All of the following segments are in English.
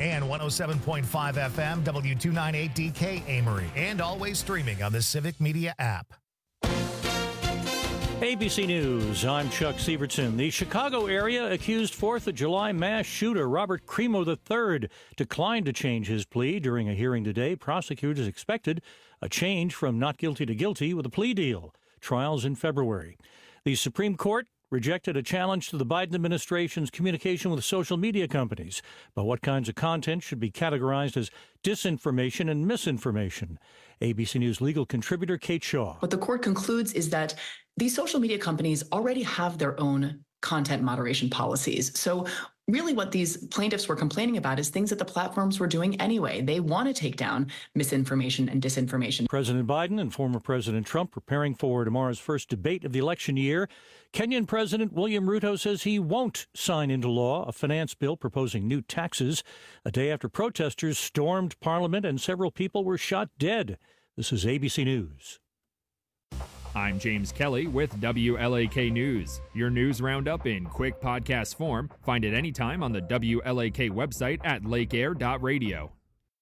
and 107.5 FM W298DK Amory, and always streaming on the Civic Media app. ABC News, I'm Chuck Sievertson. The Chicago area accused 4th of July mass shooter Robert Crimo III declined to change his plea during a hearing today. Prosecutors expected a change from not guilty to guilty with a plea deal. Trials in February. The Supreme Court rejected a challenge to the Biden administration's communication with social media companies about what kinds of content should be categorized as disinformation and misinformation. ABC News legal contributor Kate Shaw. What the court concludes is that these social media companies already have their own content moderation policies. So really what these plaintiffs were complaining about is things that the platforms were doing anyway. They want to take down misinformation and disinformation. President Biden and former President Trump preparing for tomorrow's first debate of the election year. Kenyan President William Ruto says he won't sign into law a finance bill proposing new taxes a day after protesters stormed Parliament and several people were shot dead. This is ABC News. I'm James Kelly with WLAK News. Your news roundup in quick podcast form. Find it anytime on the WLAK website at lakeair.radio.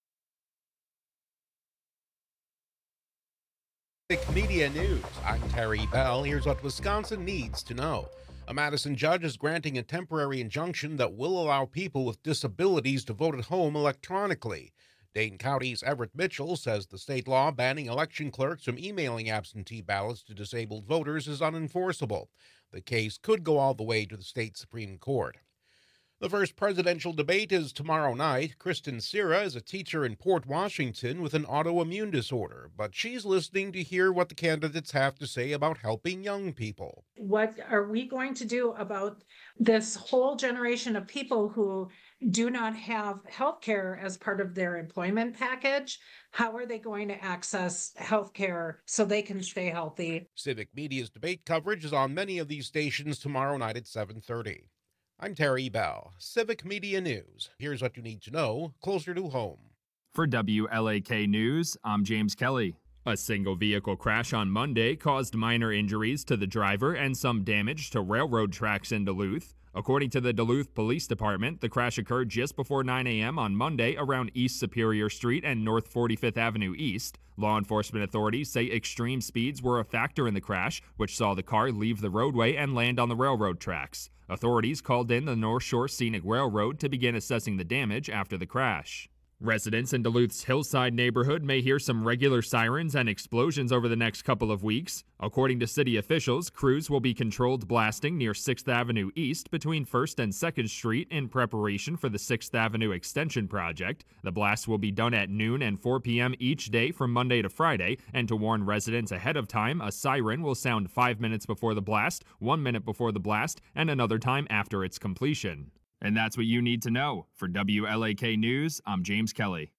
Civic Media News. I'm Terry Bell. Here's what Wisconsin needs to know. A Madison judge is granting a temporary injunction that will allow people with disabilities to vote at home electronically. Dane County's Everett Mitchell says the state law banning election clerks from emailing absentee ballots to disabled voters is unenforceable. The case could go all the way to the state Supreme Court. The first presidential debate is tomorrow night. Kristen Sierra is a teacher in Port Washington with an autoimmune disorder, but she's listening to hear what the candidates have to say about helping young people. What are we going to do about this whole generation of people who do not have health care as part of their employment package? How are they going to access health care so they can stay healthy? Civic Media's debate coverage is on many of these stations tomorrow night at 7:30. I'm Terry Bell, Civic Media News. Here's what you need to know closer to home. For WLAK News, I'm James Kelly. A single vehicle crash on Monday caused minor injuries to the driver and some damage to railroad tracks in Duluth. According to the Duluth Police Department, the crash occurred just before 9 a.m. on Monday around East Superior Street and North 45th Avenue East. Law enforcement authorities say extreme speeds were a factor in the crash, which saw the car leave the roadway and land on the railroad tracks. Authorities called in the North Shore Scenic Railroad to begin assessing the damage after the crash. Residents in Duluth's Hillside neighborhood may hear some regular sirens and explosions over the next couple of weeks. According to city officials, crews will be controlled blasting near 6th Avenue East between 1st and 2nd Street in preparation for the 6th Avenue Extension project. The blasts will be done at noon and 4 p.m. each day from Monday to Friday, and to warn residents ahead of time, a siren will sound 5 minutes before the blast, 1 minute before the blast, and another time after its completion. And that's what you need to know. For WLAK News, I'm James Kelly.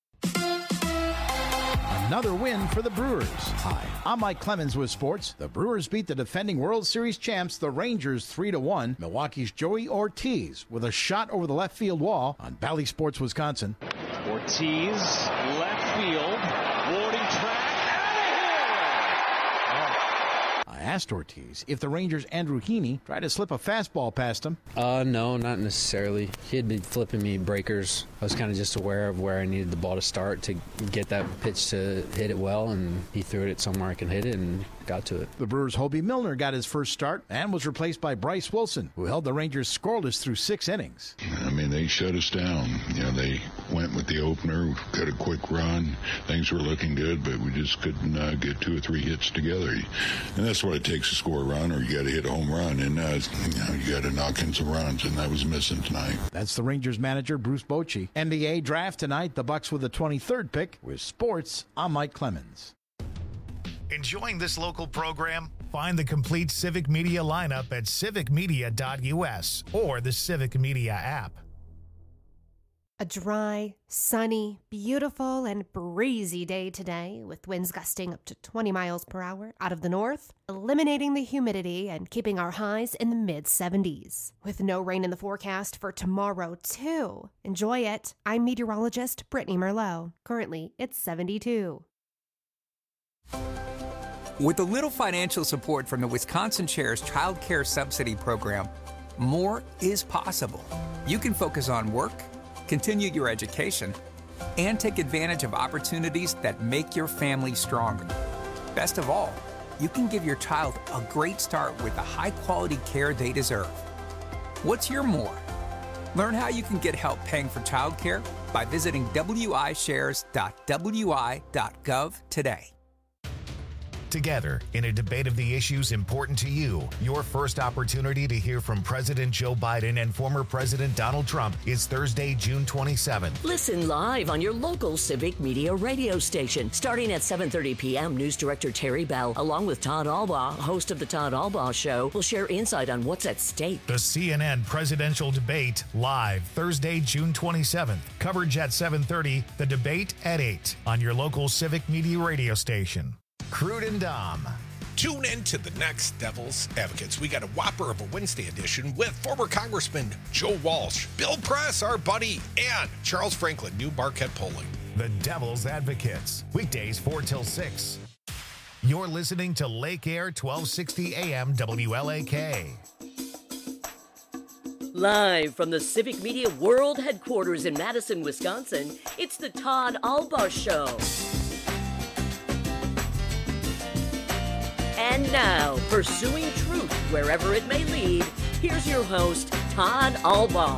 Another win for the Brewers. Hi, I'm Mike Clemens with sports. The Brewers beat the defending World Series champs, the Rangers, 3-1. Milwaukee's Joey Ortiz with a shot over the left field wall on Bally Sports, Wisconsin. Ortiz, left field, boarding track. I asked Ortiz if the Rangers' Andrew Heaney tried to slip a fastball past him. No, not necessarily. He had been flipping me breakers. I was kind of just aware of where I needed the ball to start to get that pitch to hit it well, and he threw it somewhere I can hit it and got to it. The Brewers' Hobie Milner got his first start and was replaced by Bryce Wilson, who held the Rangers scoreless through 6 innings. I mean, they shut us down. They went with the opener, got a quick run. Things were looking good, but we just couldn't get 2 or 3 hits together. And that's what it takes to score a run, or you got to hit a home run, and you got to knock in some runs, and that was missing tonight. That's the Rangers manager, Bruce Bochy. NBA draft tonight, the Bucks with the 23rd pick. With sports, I'm Mike Clemens. Enjoying this local program? Find the complete Civic Media lineup at civicmedia.us or the Civic Media app. A dry, sunny, beautiful, and breezy day today with winds gusting up to 20 miles per hour out of the north, eliminating the humidity and keeping our highs in the mid-70s. With no rain in the forecast for tomorrow, too. Enjoy it. I'm meteorologist Brittany Merlot. Currently, it's 72. With a little financial support from the Wisconsin Chair's Child Care Subsidy Program, more is possible. You can focus on work, continue your education, and take advantage of opportunities that make your family stronger. Best of all, you can give your child a great start with the high-quality care they deserve. What's your more? Learn how you can get help paying for childcare by visiting wishares.wi.gov today. Together, in a debate of the issues important to you, your first opportunity to hear from President Joe Biden and former President Donald Trump is Thursday, June 27th. Listen live on your local Civic Media radio station. Starting at 7:30 p.m., News Director Terry Bell, along with Todd Albaugh, host of The Todd Albaugh Show, will share insight on what's at stake. The CNN presidential debate, live Thursday, June 27th. Coverage at 7:30, the debate at 8 on your local Civic Media radio station. Crude and Dom. Tune in to the next Devil's Advocates. We got a whopper of a Wednesday edition with former Congressman Joe Walsh, Bill Press, our buddy, and Charles Franklin, new Marquette polling. The Devil's Advocates, weekdays 4 till 6. You're listening to Lake Air 1260 AM WLAK. Live from the Civic Media World Headquarters in Madison, Wisconsin, it's the Todd Albaugh Show. And now, pursuing truth wherever it may lead, here's your host, Todd Albaugh.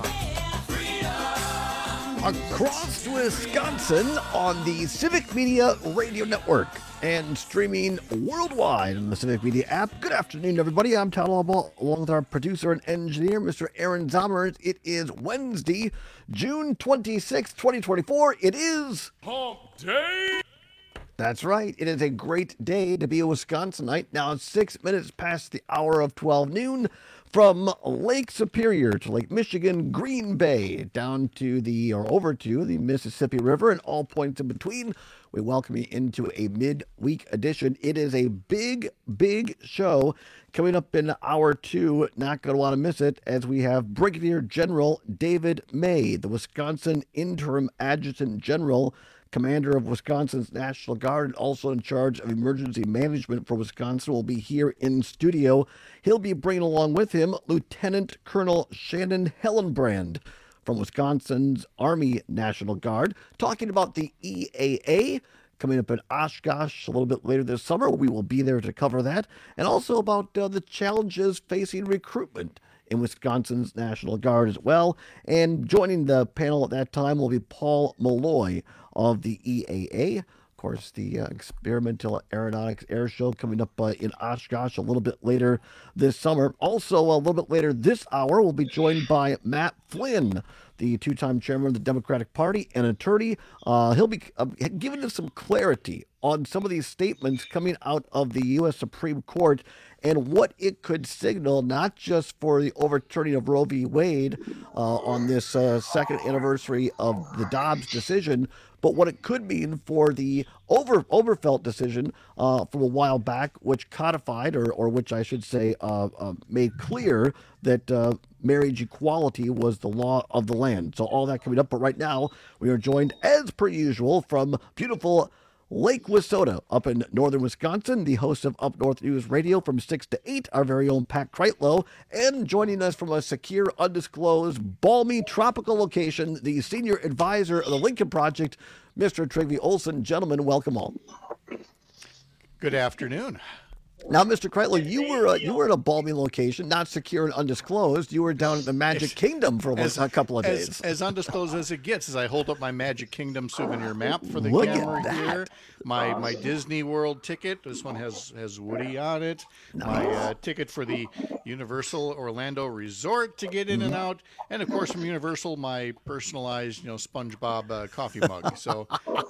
Across Wisconsin on the Civic Media Radio Network and streaming worldwide on the Civic Media app. Good afternoon, everybody. I'm Todd Albaugh, along with our producer and engineer, Mr. Aaron Zommers. It is Wednesday, June 26, 2024. It is Hump Day. That's right. It is a great day to be a Wisconsinite. Now it's 6 minutes past the hour of 12 noon from Lake Superior to Lake Michigan, Green Bay, down to over to the Mississippi River and all points in between. We welcome you into a midweek edition. It is a big, big show coming up in hour 2. Not going to want to miss it as we have Brigadier General David May, the Wisconsin Interim Adjutant General, Commander of Wisconsin's National Guard, and also in charge of emergency management for Wisconsin, will be here in studio. He'll be bringing along with him Lieutenant Colonel Shannon Hellenbrand from Wisconsin's Army National Guard, talking about the EAA coming up in Oshkosh a little bit later this summer. We will be there to cover that, and also about the challenges facing recruitment in Wisconsin's National Guard as well. And joining the panel at that time will be Paul Malloy of the EAA. Of course, the Experimental Aeronautics Air Show coming up in Oshkosh a little bit later this summer. Also, a little bit later this hour, we'll be joined by Matt Flynn, the two-time chairman of the Democratic Party and attorney. He'll be giving us some clarity on some of these statements coming out of the U.S. Supreme Court and what it could signal, not just for the overturning of Roe v. Wade on this second anniversary of the Dobbs decision, but what it could mean for the Obergefell decision from a while back, which codified, or which I should say made clear that marriage equality was the law of the land. So all that coming up. But right now, we are joined, as per usual, from beautiful Lake Wissota up in northern Wisconsin, the host of Up North News Radio from 6 to 8, our very own Pat Kreitlow, and joining us from a secure, undisclosed, balmy, tropical location, the senior advisor of the Lincoln Project, Mr. Trygve Olsen. Gentlemen, welcome all. Good afternoon. Now, Mr. Kreitlow, you were at a balmy location, not secure and undisclosed. You were down at the Magic Kingdom for a couple of days. As undisclosed as it gets, as I hold up my Magic Kingdom souvenir map for the Look camera at that. here. My Disney World ticket. This one has Woody on it. Nice. My ticket for the Universal Orlando Resort to get in and out, and of course from Universal, my personalized SpongeBob coffee mug. So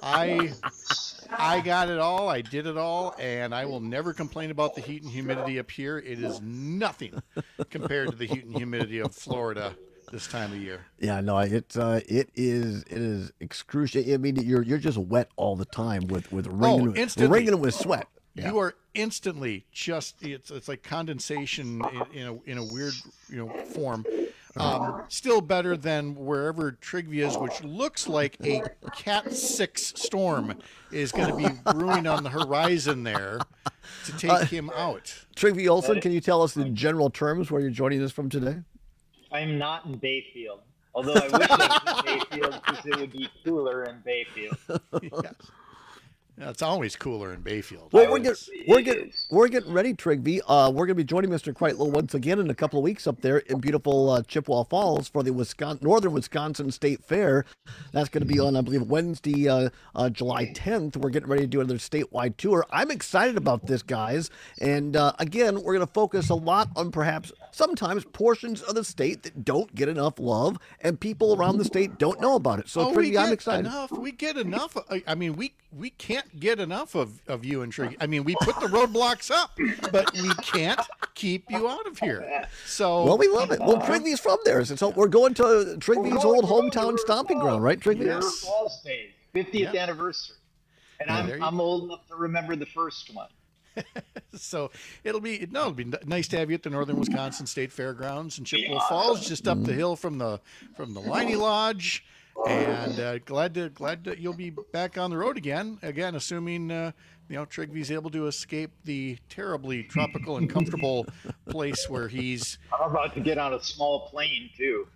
I got it all. I did it all, and I will never complain about the heat and humidity up here. It is nothing compared to the heat and humidity of Florida this time of year. Yeah, no, it is excruciating. I mean, you're just wet all the time with ringing with sweat. Yeah. You are instantly just it's like condensation in a weird form. Still better than wherever Trygve is, which looks like a Cat 6 storm is going to be brewing on the horizon there to take him out. Trygve Olsen, can you tell us in general terms where you're joining us from today? I'm not in Bayfield. Although I wish it was in Bayfield because it would be cooler in Bayfield. Yes. Yeah, it's always cooler in Bayfield. Well, we're getting ready, Trigby. We're going to be joining Mr. Kreitlow once again in a couple of weeks up there in beautiful Chippewa Falls for the Northern Wisconsin State Fair. That's going to be on, I believe, Wednesday, July 10th. We're getting ready to do another statewide tour. I'm excited about this, guys. And again, we're going to focus a lot on perhaps sometimes portions of the state that don't get enough love, and people around the state don't know about it. So, Trigby, I'm excited. We get enough. I mean, we can't get enough of you and Trigby. I mean, we put the roadblocks up, but we can't keep you out of here. So, well, we love it. Well, Trigby's from there, so we're going to Trigby's old hometown stomping ground, right, Trigby? Yes. Falls Day, 50th anniversary, and I'm old enough to remember the first one. So it'll be nice to have you at the Northern Wisconsin State Fairgrounds in Chippewa Falls, just up the hill from the Liney Lodge. And glad that you'll be back on the road again, assuming Trigby's able to escape the terribly tropical and comfortable place where he's. I'm about to get on a small plane too.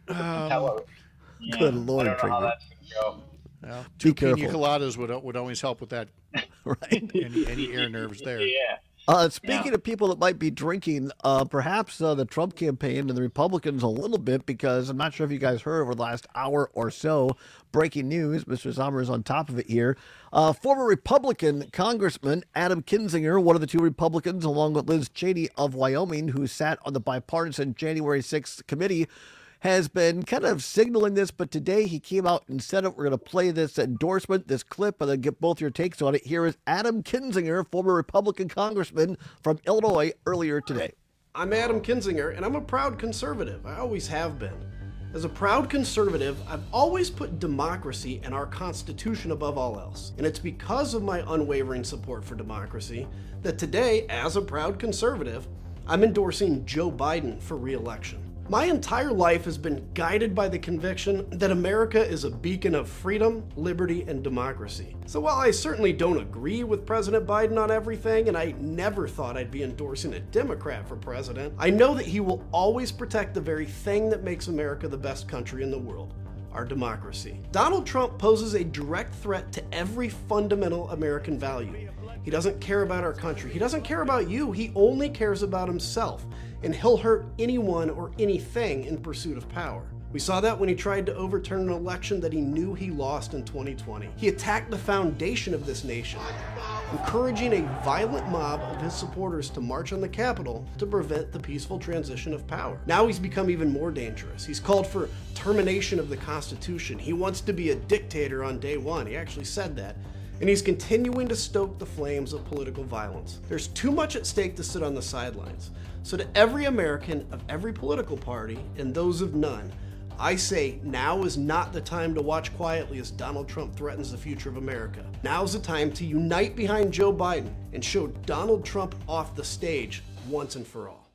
Good Lord, I don't know how that's going to go. Well, Be 2 pina careful. coladas would always help with that. Right. Any air nerves there. Speaking of people that might be drinking, perhaps the Trump campaign and the Republicans a little bit, because I'm not sure if you guys heard over the last hour or so, breaking news, Mr. Sommer is on top of it here. Former Republican Congressman Adam Kinzinger, one of the two Republicans, along with Liz Cheney of Wyoming, who sat on the bipartisan January 6th committee, has been kind of signaling this, but today he came out and said it. We're going to play this endorsement, this clip, and then get both your takes on it. Here is Adam Kinzinger, former Republican congressman from Illinois, earlier today. I'm Adam Kinzinger, and I'm a proud conservative. I always have been. As a proud conservative, I've always put democracy and our Constitution above all else. And it's because of my unwavering support for democracy that today, as a proud conservative, I'm endorsing Joe Biden for re-election. My entire life has been guided by the conviction that America is a beacon of freedom, liberty, and democracy. So while I certainly don't agree with President Biden on everything, and I never thought I'd be endorsing a Democrat for president, I know that he will always protect the very thing that makes America the best country in the world: our democracy. Donald Trump poses a direct threat to every fundamental American value. He doesn't care about our country. He doesn't care about you. He only cares about himself. And he'll hurt anyone or anything in pursuit of power. We saw that when he tried to overturn an election that he knew he lost in 2020. He attacked the foundation of this nation, encouraging a violent mob of his supporters to march on the Capitol to prevent the peaceful transition of power. Now he's become even more dangerous. He's called for termination of the Constitution. He wants to be a dictator on day one. He actually said that. And he's continuing to stoke the flames of political violence. There's too much at stake to sit on the sidelines. So to every American of every political party, and those of none, I say now is not the time to watch quietly as Donald Trump threatens the future of America. Now's the time to unite behind Joe Biden and show Donald Trump off the stage once and for all.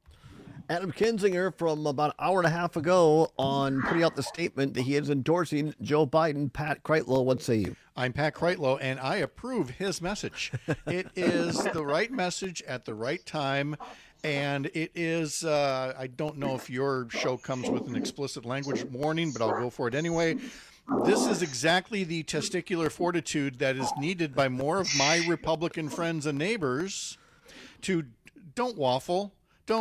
Adam Kinzinger from about an hour and a half ago on putting out the statement that he is endorsing Joe Biden. Pat Kreitlow, what say you? I'm Pat Kreitlow, and I approve his message. It is the right message at the right time. And it is, I don't know if your show comes with an explicit language warning, but I'll go for it anyway. This is exactly the testicular fortitude that is needed by more of my Republican friends and neighbors to don't waffle.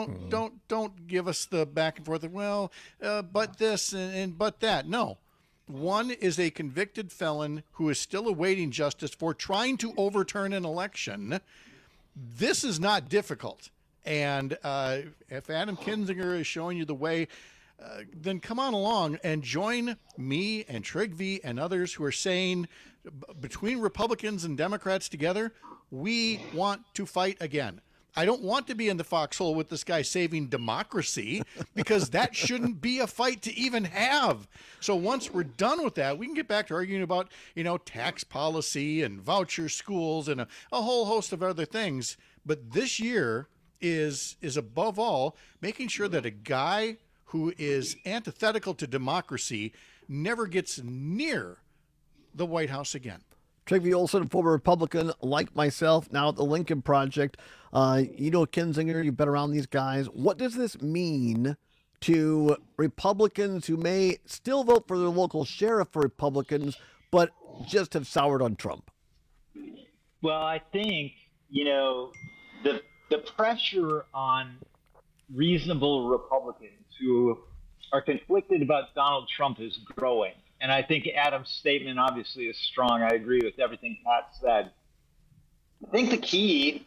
Don't give us the back and forth of, but this and but that. No. One is a convicted felon who is still awaiting justice for trying to overturn an election. This is not difficult. And if Adam Kinzinger is showing you the way, then come on along and join me and Trigby and others who are saying between Republicans and Democrats together, we want to fight again. I don't want to be in the foxhole with this guy saving democracy, because that shouldn't be a fight to even have. So once we're done with that, we can get back to arguing about, tax policy and voucher schools and a whole host of other things. But this year is above all making sure that a guy who is antithetical to democracy never gets near the White House again. Trigby Olson, former Republican like myself, now at the Lincoln Project. Kinzinger, you've been around these guys. What does this mean to Republicans who may still vote for their local sheriff for Republicans, but just have soured on Trump? Well, I think, the pressure on reasonable Republicans who are conflicted about Donald Trump is growing. And I think Adam's statement obviously is strong. I agree with everything Pat said. I think the key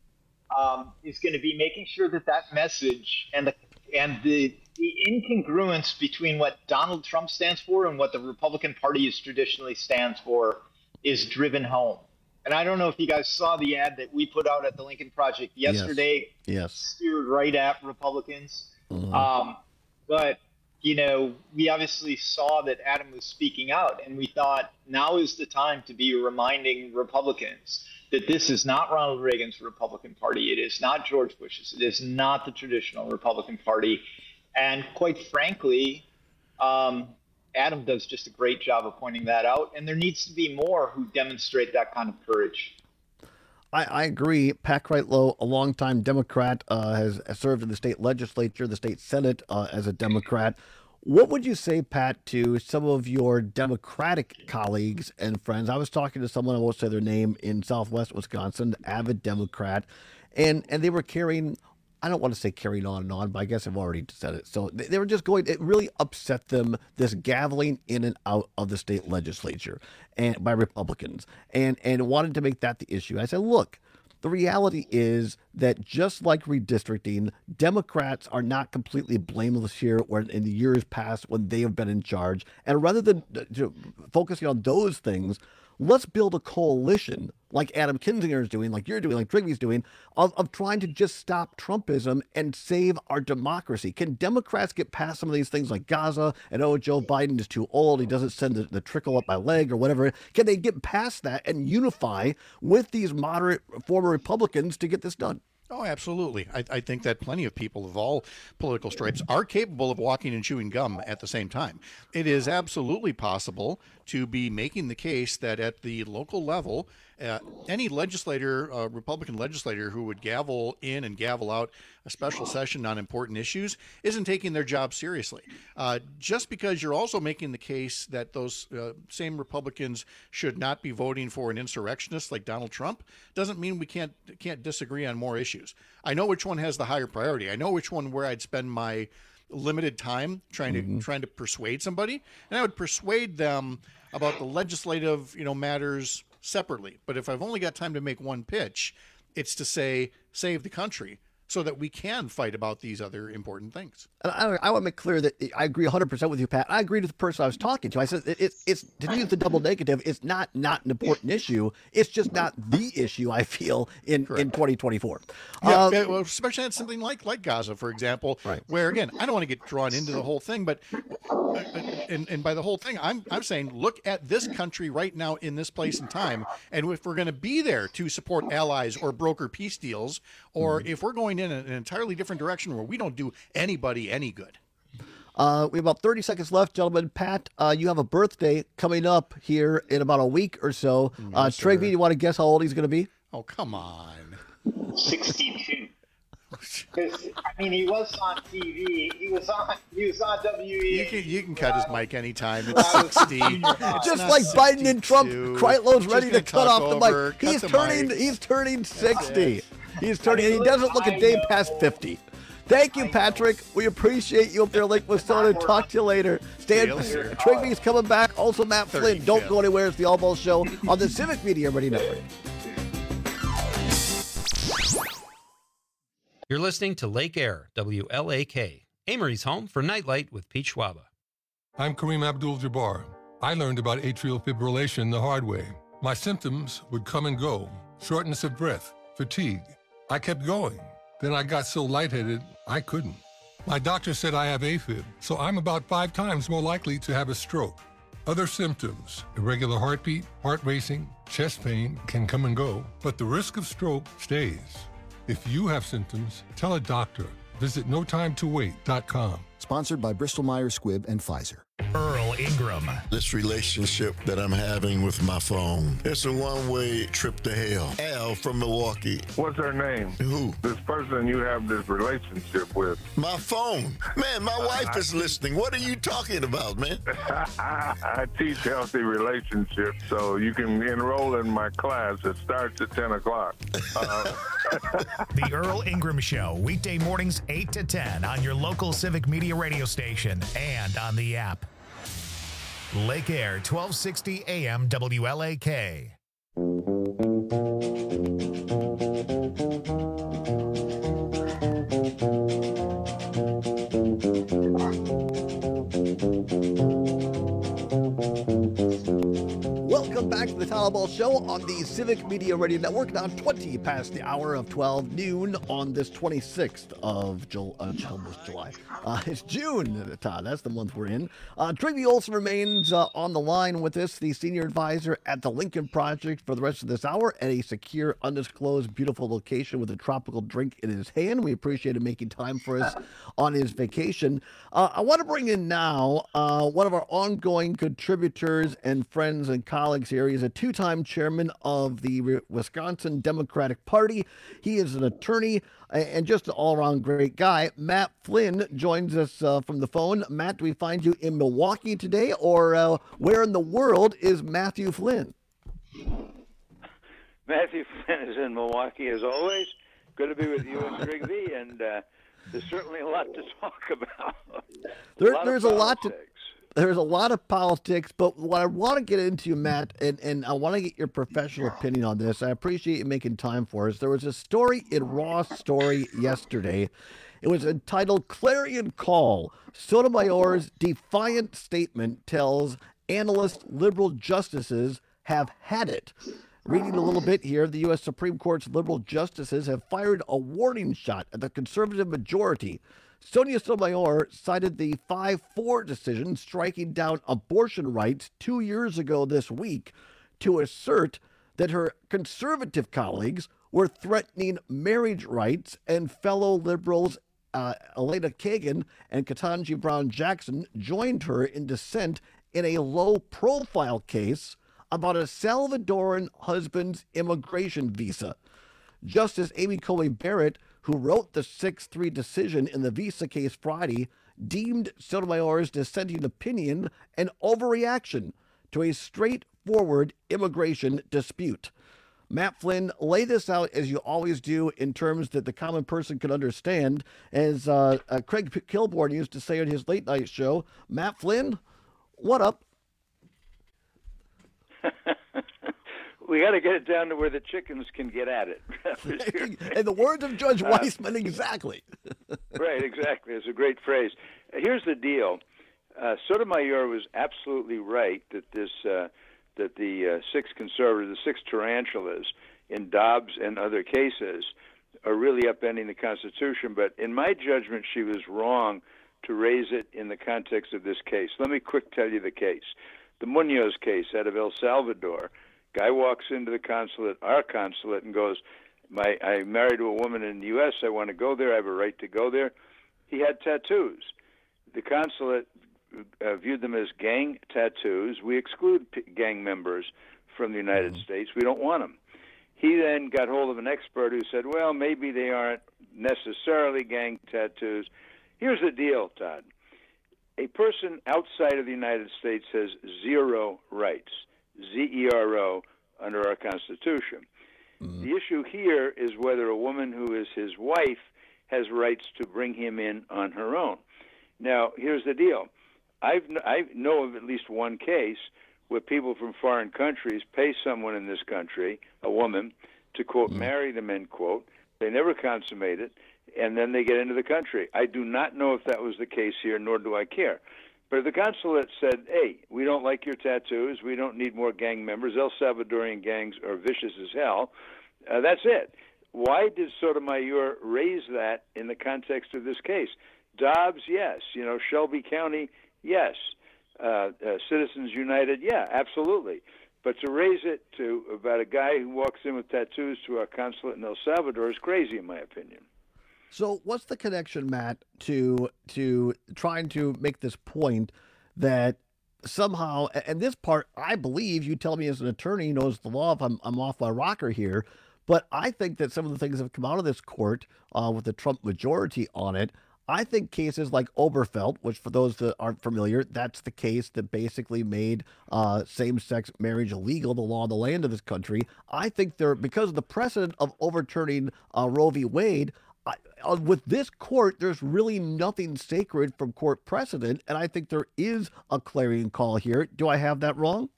is going to be making sure that message and the incongruence between what Donald Trump stands for and what the Republican Party is traditionally stands for is driven home. And I don't know if you guys saw the ad that we put out at the Lincoln Project yesterday. Yes. Steered right at Republicans. Mm-hmm. But, we obviously saw that Adam was speaking out, and we thought now is the time to be reminding Republicans that this is not Ronald Reagan's Republican Party. It is not George Bush's. It is not the traditional Republican Party. And quite frankly, Adam does just a great job of pointing that out, and there needs to be more who demonstrate that kind of courage. I agree. Pat Kreitlow, a longtime Democrat, has served in the state legislature, the state Senate as a Democrat. What would you say, Pat, to some of your Democratic colleagues and friends? I was talking to someone, I won't say their name, in Southwest Wisconsin, avid Democrat, and they were carrying, I don't want to say carrying on, but I guess I've already said it. So they were just going, it really upset them, this gaveling in and out of the state legislature and by Republicans, and wanted to make that the issue. I said, look, the reality is that just like redistricting, Democrats are not completely blameless here when in the years past when they have been in charge. And rather than focusing on those things, let's build a coalition like Adam Kinzinger is doing, like you're doing, like Trigvy's doing, of trying to just stop Trumpism and save our democracy. Can Democrats get past some of these things like Gaza and, Joe Biden is too old, he doesn't send the trickle up my leg or whatever? Can they get past that and unify with these moderate former Republicans to get this done? Oh, absolutely. I think that plenty of people of all political stripes are capable of walking and chewing gum at the same time. It is absolutely possible to be making the case that at the local level, any legislator, Republican legislator who would gavel in and gavel out a special session on important issues isn't taking their job seriously. Just because you're also making the case that those same Republicans should not be voting for an insurrectionist like Donald Trump doesn't mean we can't disagree on more issues. I know which one has the higher priority. I know which one where I'd spend my limited time trying to persuade somebody, and I would persuade them about the legislative matters separately. But if I've only got time to make one pitch, it's to say save the country so that we can fight about these other important things. And I want to make clear that I agree 100% with you, Pat. I agree with the person I was talking to. I said it's to use the double negative. It's not an important issue. It's just not the issue, I feel, in 2024. Yeah, well, especially at something like Gaza, for example, right, where, again, I don't want to get drawn into the whole thing, but and by the whole thing, I'm saying look at this country right now in this place and time, and if we're going to be there to support allies or broker peace deals, or if we're going in an entirely different direction where we don't do anybody any good. We have about 30 seconds left, gentlemen. Pat, you have a birthday coming up here in about a week or so. Trigby, you want to guess how old he's going to be? Oh, come on. 62. He was on TV. He was on WE. You can cut his mic anytime. It's 60. Just like 62. Biden and Trump, Kreitlow's ready to cut off the mic. He's turning 60. He's turning, and he doesn't look a day past 50. Thank you, Patrick. We appreciate you up there, Lake Wissona. Talk to you later. Trigby's coming back. Also, Matt Flynn. Don't go anywhere. It's the All Balls Show on the Civic Media Radio Network. You're listening to Lake Air, WLAK, Amory's home for Nightlight with Pete Schwaba. I'm Kareem Abdul-Jabbar. I learned about atrial fibrillation the hard way. My symptoms would come and go. Shortness of breath, fatigue. I kept going. Then I got so lightheaded, I couldn't. My doctor said I have AFib, so I'm about 5 times more likely to have a stroke. Other symptoms, irregular heartbeat, heart racing, chest pain can come and go, but the risk of stroke stays. If you have symptoms, tell a doctor. Visit notimetowait.com. Sponsored by Bristol Myers Squibb and Pfizer. Earl Ingram. This relationship that I'm having with my phone, it's a one-way trip to hell. Al from Milwaukee. What's her name? Who? This person you have this relationship with. My phone. Man, my wife is listening. What are you talking about, man? I teach healthy relationships, so you can enroll in my class. It starts at 10 o'clock. The Earl Ingram Show, weekday mornings 8 to 10 on your local Civic Media radio station and on the app. Lake Air, 1260 AM WLAK. Welcome back to the Todd Ball Show on the Civic Media Radio Network. Now 20 past the hour of 12 noon on this 26th of July. It's June, Todd. That's the month we're in. Trygve Olson remains on the line with us, the senior advisor at the Lincoln Project for the rest of this hour at a secure, undisclosed, beautiful location with a tropical drink in his hand. We appreciate him making time for us on his vacation. I want to bring in now one of our ongoing contributors and friends and colleagues here. He's a two-time chairman of the Wisconsin Democratic Party. He is an attorney and just an all-around great guy. Matt Flynn joins us from the phone. Matt, do we find you in Milwaukee today, or where in the world is Matthew Flynn? Matthew Flynn is in Milwaukee, as always. Good to be with you and Trygve, and there's certainly a lot to talk about. There's a lot to... There's a lot of politics, but what I want to get into, Matt, and I want to get your professional opinion on this. I appreciate you making time for us. There was a story in Raw Story yesterday. It was entitled Clarion Call. Sotomayor's defiant statement tells analyst liberal justices have had it. Reading a little bit here, the U.S. Supreme Court's liberal justices have fired a warning shot at the conservative majority. Sonia Sotomayor cited the 5-4 decision striking down abortion rights 2 years ago this week to assert that her conservative colleagues were threatening marriage rights, and fellow liberals Elena Kagan and Ketanji Brown Jackson joined her in dissent in a low-profile case about a Salvadoran husband's immigration visa. Justice Amy Coney Barrett, who wrote the 6-3 decision in the visa case Friday, deemed Sotomayor's dissenting opinion an overreaction to a straightforward immigration dispute. Matt Flynn, lay this out as you always do in terms that the common person can understand. As Craig Kilborn used to say on his late night show, Matt Flynn, what up? We got to get it down to where the chickens can get at it. In the words of Judge Weissman, exactly. Right, exactly. It's a great phrase. Here's the deal. Sotomayor was absolutely right that that the six conservatives, the six tarantulas in Dobbs and other cases are really upending the Constitution. But in my judgment, she was wrong to raise it in the context of this case. Let me quick tell you the case. The Munoz case out of El Salvador. Guy walks into the consulate, our consulate, and goes, I'm married to a woman in the U.S. I want to go there. I have a right to go there. He had tattoos. The consulate viewed them as gang tattoos. We exclude gang members from the United States. We don't want them. He then got hold of an expert who said, well, maybe they aren't necessarily gang tattoos. Here's the deal, Todd. A person outside of the United States has zero rights. Z-E-R-O, under our Constitution. The issue here is whether a woman who is his wife has rights to bring him in on her own. Now, here's the deal. I know of at least one case where people from foreign countries pay someone in this country, a woman, to, quote, marry them, end quote. They never consummate it, and then they get into the country. I do not know if that was the case here, nor do I care. But if the consulate said, hey, we don't like your tattoos, we don't need more gang members, El Salvadorian gangs are vicious as hell, that's it. Why did Sotomayor raise that in the context of this case? Dobbs, yes. Shelby County, yes. Citizens United, yeah, absolutely. But to raise it to about a guy who walks in with tattoos to our consulate in El Salvador is crazy, in my opinion. So what's the connection, Matt, to trying to make this point that somehow, and this part, I believe, you tell me as an attorney who knows the law if I'm off my rocker here, but I think that some of the things that have come out of this court with the Trump majority on it, I think cases like Oberfeld, which for those that aren't familiar, that's the case that basically made same-sex marriage illegal, the law of the land of this country. I think because of the precedent of overturning Roe v. Wade, with this court, there's really nothing sacred from court precedent, and I think there is a clarion call here. Do I have that wrong?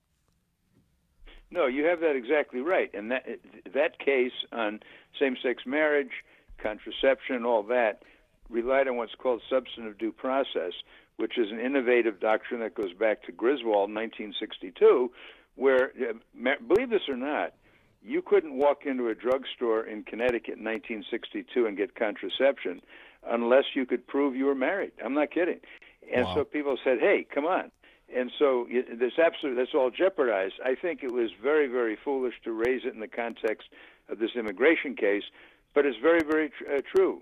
No, you have that exactly right. And that case on same-sex marriage, contraception, all that, relied on what's called substantive due process, which is an innovative doctrine that goes back to Griswold in 1962, where, believe this or not, you couldn't walk into a drugstore in Connecticut in 1962 and get contraception unless you could prove you were married. I'm not kidding. And so people said, hey, come on. And so that's all jeopardized. I think it was very, very foolish to raise it in the context of this immigration case, but it's very, very true.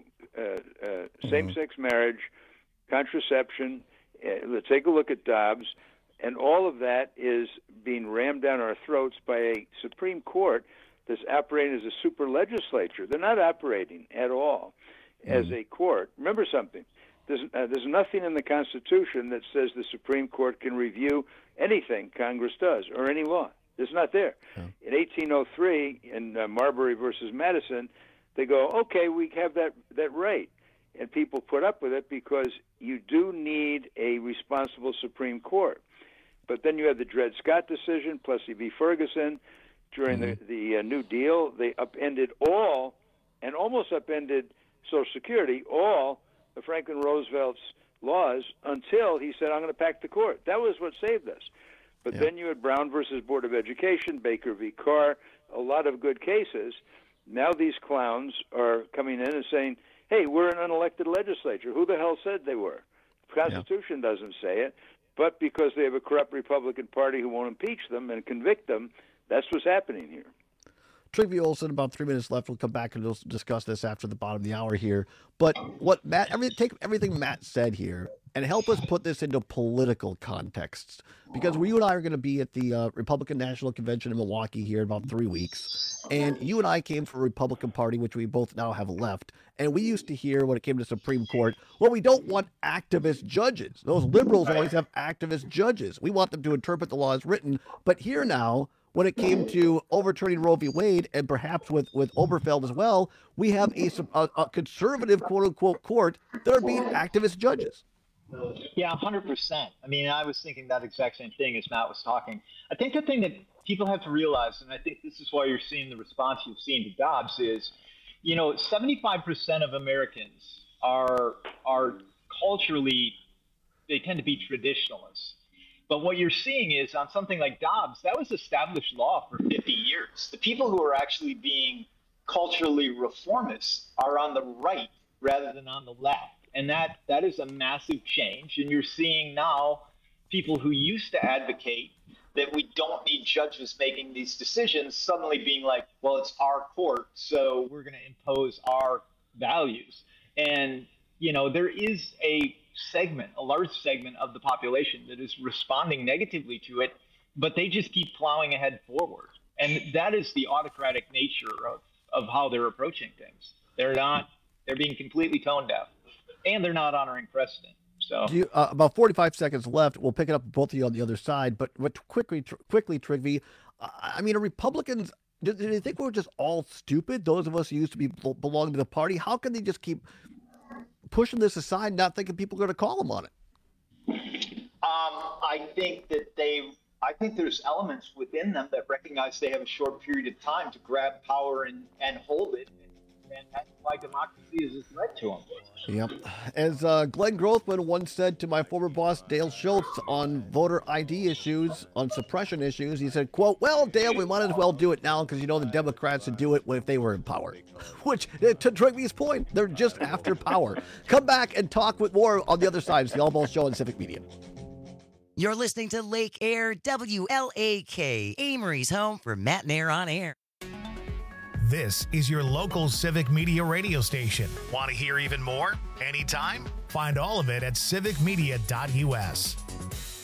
Same-sex marriage, contraception, let's take a look at Dobbs, and all of that is being rammed down our throats by a Supreme Court that's operating as a super legislature. They're not operating at all as a court. Remember something. There's nothing in the Constitution that says the Supreme Court can review anything Congress does or any law. It's not there. In 1803, in Marbury versus Madison, they go, okay, we have that right. And people put up with it because you do need a responsible Supreme Court. But then you have the Dred Scott decision, Plessy v. Ferguson. During the New Deal, they upended all, and almost upended Social Security, all of Franklin Roosevelt's laws until he said, I'm going to pack the court. That was what saved us. But then you had Brown versus Board of Education, Baker v. Carr, a lot of good cases. Now these clowns are coming in and saying, hey, we're an unelected legislature. Who the hell said they were? The Constitution doesn't say it, but because they have a corrupt Republican Party who won't impeach them and convict them, that's what's happening here. Trygve Olsen, about 3 minutes left. We'll come back and we'll discuss this after the bottom of the hour here. But what Matt, take everything Matt said here and help us put this into political contexts. Because you and I are going to be at the Republican National Convention in Milwaukee here in about 3 weeks. And you and I came from a Republican Party, which we both now have left. And we used to hear when it came to Supreme Court, well, we don't want activist judges. Those liberals always have activist judges. We want them to interpret the law as written. But here now, when it came to overturning Roe v. Wade, and perhaps with Oberfeld as well, we have a conservative, quote-unquote, court that are being activist judges. Yeah, 100%. I mean, I was thinking that exact same thing as Matt was talking. I think the thing that people have to realize, and I think this is why you're seeing the response you've seen to Dobbs, is, 75% of Americans are culturally, they tend to be traditionalists. But what you're seeing is on something like Dobbs, that was established law for 50 years. The people who are actually being culturally reformists are on the right rather than on the left. And that is a massive change. And you're seeing now people who used to advocate that we don't need judges making these decisions suddenly being like, well, it's our court, so we're going to impose our values. And, there is a large segment of the population that is responding negatively to it, but they just keep plowing ahead forward. And that is the autocratic nature of how they're approaching things. They're being completely tone deaf, and they're not honoring precedent. So about 45 seconds left. We'll pick it up both of you on the other side, but quickly, Trygve, I mean, are Republicans, do they think we're just all stupid? Those of us who used to belong to the party, how can they just keep pushing this aside, not thinking people are going to call them on it? I think there's elements within them that recognize they have a short period of time to grab power and hold it, and that's why democracy is a threat to them. Yep. As Glenn Grothman once said to my former boss, Dale Schultz, on voter ID issues, on suppression issues, he said, quote, well, Dale, we might as well do it now because, the Democrats would do it if they were in power. Which, to Trygve's point, they're just after power. Come back and talk with more on the other side. It's the All Balls Show on Civic Media. You're listening to Lake Air WLAK, Amory's home for Matt and Air on Air. This is your local Civic Media radio station. Want to hear even more? Anytime? Find all of it at civicmedia.us.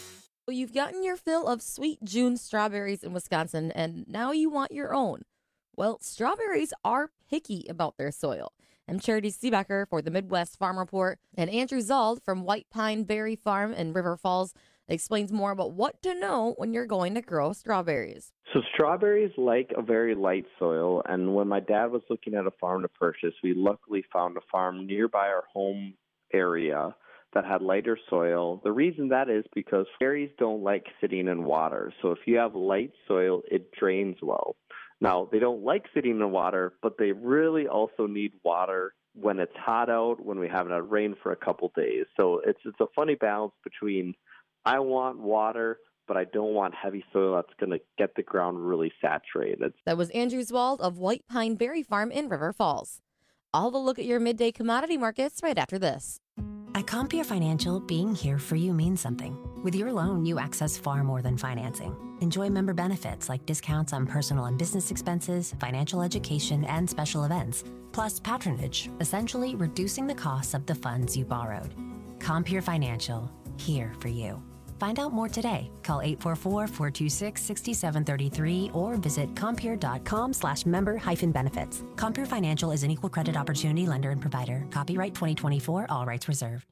You've gotten your fill of sweet June strawberries in Wisconsin, and now you want your own. Well, strawberries are picky about their soil. I'm Charity Seebecker for the Midwest Farm Report, and Andrew Zald from White Pine Berry Farm in River Falls explains more about what to know when you're going to grow strawberries. So strawberries like a very light soil, and when my dad was looking at a farm to purchase, we luckily found a farm nearby our home area that had lighter soil. The reason that is because berries don't like sitting in water. So if you have light soil, it drains well. Now, they don't like sitting in water, but they really also need water when it's hot out, when we haven't had rain for a couple days. So it's a funny balance between I want water, but I don't want heavy soil that's going to get the ground really saturated. That was Andrew Zwald of White Pine Berry Farm in River Falls. I'll have a look at your midday commodity markets right after this. At Compeer Financial, being here for you means something. With your loan, you access far more than financing. Enjoy member benefits like discounts on personal and business expenses, financial education, and special events. Plus patronage, essentially reducing the costs of the funds you borrowed. Compeer Financial, here for you. Find out more today. Call 844-426-6733 or visit Compeer.com/member-benefits. Compeer Financial is an equal credit opportunity lender and provider. Copyright 2024, all rights reserved.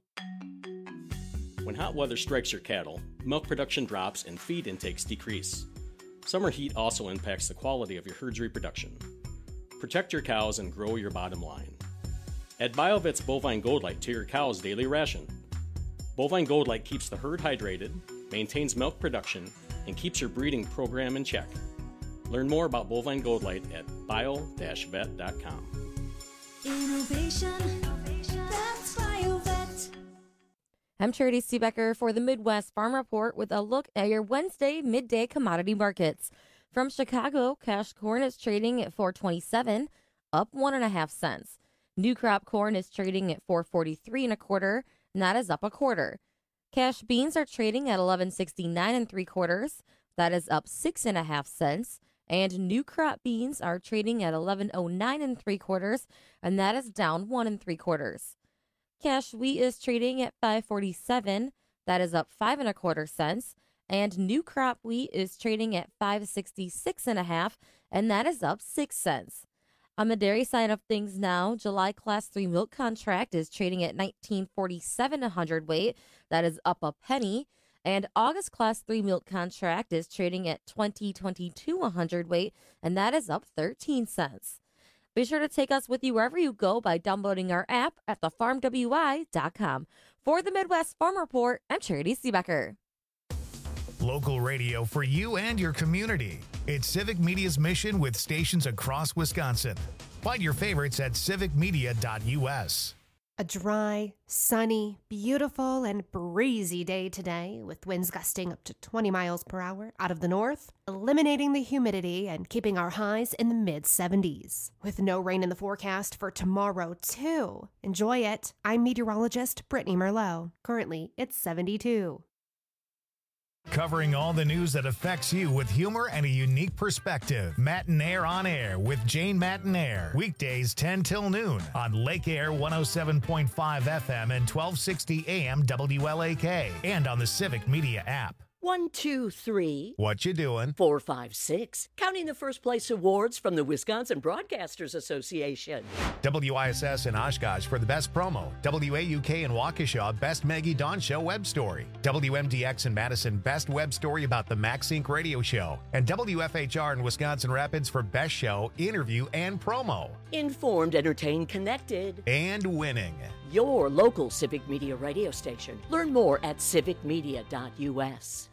When hot weather strikes your cattle, milk production drops and feed intakes decrease. Summer heat also impacts the quality of your herd's reproduction. Protect your cows and grow your bottom line. Add BioVet's Bovine Gold Light to your cow's daily ration. Bovine Gold Light keeps the herd hydrated, maintains milk production, and keeps your breeding program in check. Learn more about Bovine Gold Light at bio-vet.com. Innovation, that's BioVet. I'm Charity Seebecker for the Midwest Farm Report with a look at your Wednesday midday commodity markets. From Chicago, cash corn is trading at $4.27, up 1.5 cents. New crop corn is trading at $4.43 1/4. And that is up 1/4. Cash beans are trading at $11.69 3/4. That is up 6.5 cents. And new crop beans are trading at $11.09 3/4, and that is down 1 3/4. Cash wheat is trading at $5.47. That is up 5 1/4 cents. And new crop wheat is trading at $5.66 1/2, and that is up 6 cents. On the dairy side of things now, July Class 3 milk contract is trading at $19.47 a hundredweight. That is up a penny. And August Class 3 milk contract is trading at $20.22 a hundredweight, and that is up 13 cents. Be sure to take us with you wherever you go by downloading our app at thefarmwi.com. For the Midwest Farm Report, I'm Charity Seebecker. Local radio for you and your community. It's Civic Media's mission with stations across Wisconsin. Find your favorites at civicmedia.us. A dry, sunny, beautiful, and breezy day today with winds gusting up to 20 miles per hour out of the north, eliminating the humidity and keeping our highs in the mid-70s. With no rain in the forecast for tomorrow, too. Enjoy it. I'm meteorologist Brittany Merlot. Currently, it's 72. Covering all the news that affects you with humor and a unique perspective. Matinaire on Air with Jane Matinaire. Weekdays 10 till noon on Lake Air 107.5 FM and 1260 AM WLAK. And on the Civic Media app. 1, 2, 3. What you doing? 4, 5, 6. Counting the first place awards from the Wisconsin Broadcasters Association. WISS in Oshkosh for the best promo. WAUK in Waukesha, best Maggie Dawn Show web story. WMDX in Madison, best web story about the Max Inc. radio show. And WFHR in Wisconsin Rapids for best show, interview, and promo. Informed, entertained, connected. And winning. Your local Civic Media radio station. Learn more at civicmedia.us.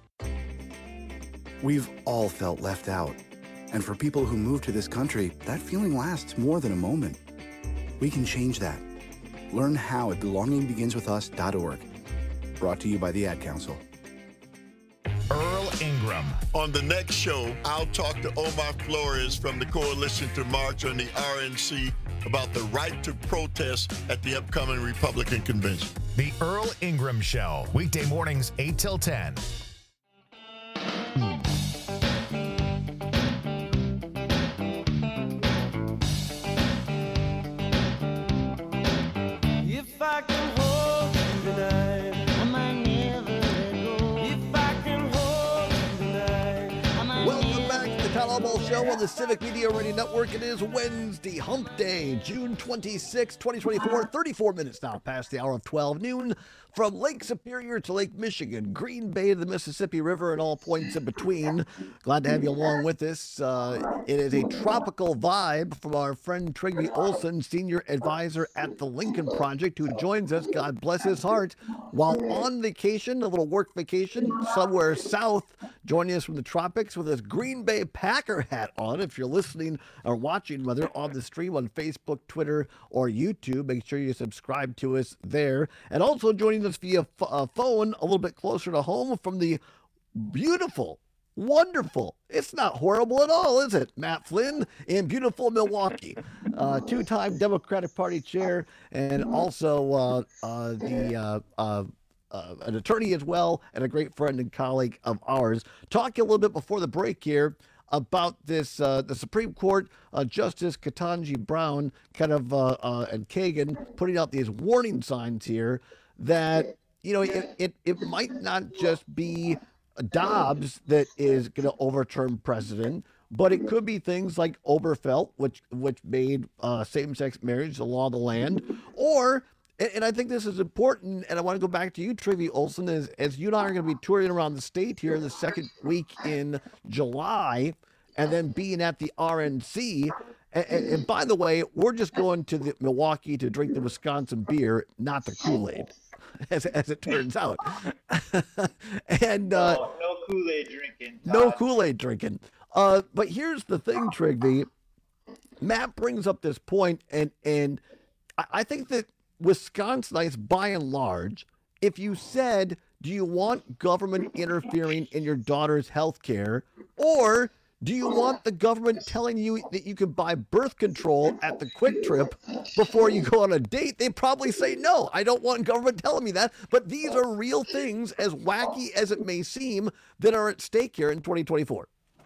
We've all felt left out. And for people who move to this country, that feeling lasts more than a moment. We can change that. Learn how at belongingbeginswithus.org. Brought to you by the Ad Council. Earl Ingram. On the next show, I'll talk to Omar Flores from the Coalition to March on the RNC about the right to protest at the upcoming Republican convention. The Earl Ingram Show. Weekday mornings 8 till 10. If I can hold you tonight, I might never let go. If I can Todd Albaugh Show on the Civic Media Radio Network. It is Wednesday, Hump Day, June 26, 2024. 34 minutes now past the hour of 12 noon. From Lake Superior to Lake Michigan, Green Bay to the Mississippi River, and all points in between. Glad to have you along with us. It is a tropical vibe from our friend Trygve Olsen, Senior Advisor at the Lincoln Project, who joins us, God bless his heart, while on vacation, a little work vacation, somewhere south, joining us from the tropics with his Green Bay Packer hat on. If you're listening or watching, whether on the stream on Facebook, Twitter, or YouTube, make sure you subscribe to us there. And also joining us via phone a little bit closer to home from the beautiful, wonderful, it's not horrible at all, is it? Matt Flynn in beautiful Milwaukee, two-time Democratic Party chair, and also an attorney as well, and a great friend and colleague of ours. Talking a little bit before the break here about this, the Supreme Court Justice Ketanji Brown and Kagan putting out these warning signs here that, you know, it might not just be Dobbs that is going to overturn precedent, but it could be things like Obergefell, which made same-sex marriage the law of the land, or, and I think this is important, and I want to go back to you, Trygve Olsen, as you and I are going to be touring around the state here the second week in July, and then being at the RNC. And by the way, we're just going to the Milwaukee to drink the Wisconsin beer, not the Kool-Aid, as it turns out. And no Kool-Aid drinking. No Kool-Aid drinking. But here's the thing, Trygve. Matt brings up this point, and I think that Wisconsinites, by and large, if you said, do you want government interfering in your daughter's health care, or do you want the government telling you that you can buy birth control at the Quick Trip before you go on a date? They probably say, no, I don't want government telling me that. But these are real things, as wacky as it may seem, that are at stake here in 2024.